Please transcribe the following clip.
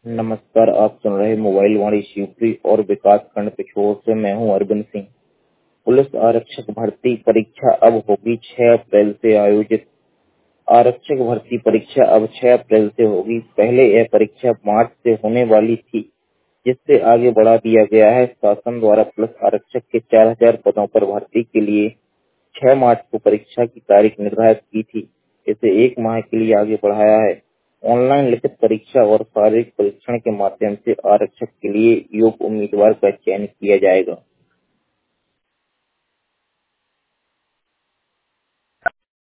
नमस्कार, आप सुन रहे मोबाइल वाणी शिवपुरी और विकास खंड पिछोर से। मैं हूं अरविंद सिंह। पुलिस आरक्षक भर्ती परीक्षा अब होगी 6 अप्रैल से आयोजित। आरक्षक भर्ती परीक्षा अब 6 अप्रैल से होगी। पहले यह परीक्षा मार्च से होने वाली थी, जिससे आगे बढ़ा दिया गया है। शासन द्वारा पुलिस आरक्षक के 4000 पदों पर भर्ती के लिए 6 मार्च को परीक्षा की तारीख निर्धारित की थी। इसे 1 माह के लिए आगे बढ़ाया है। ऑनलाइन लिखित परीक्षा और शारीरिक परीक्षण के माध्यम से आरक्षक के लिए योग्य उम्मीदवार का चयन किया जाएगा।